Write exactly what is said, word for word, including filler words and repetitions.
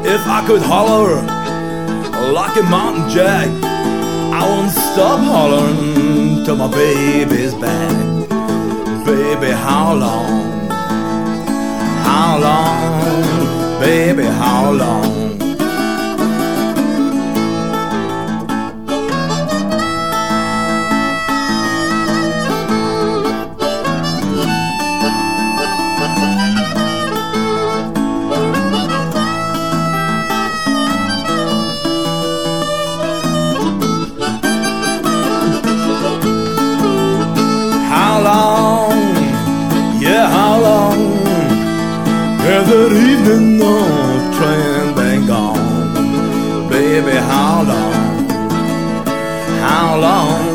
If I could holler like a mountain jack, I won't stop hollering till my baby's back. Baby, how long? How long? Baby, how long? How long, yeah, how long has that evening the train been gone? Baby, how long, how long?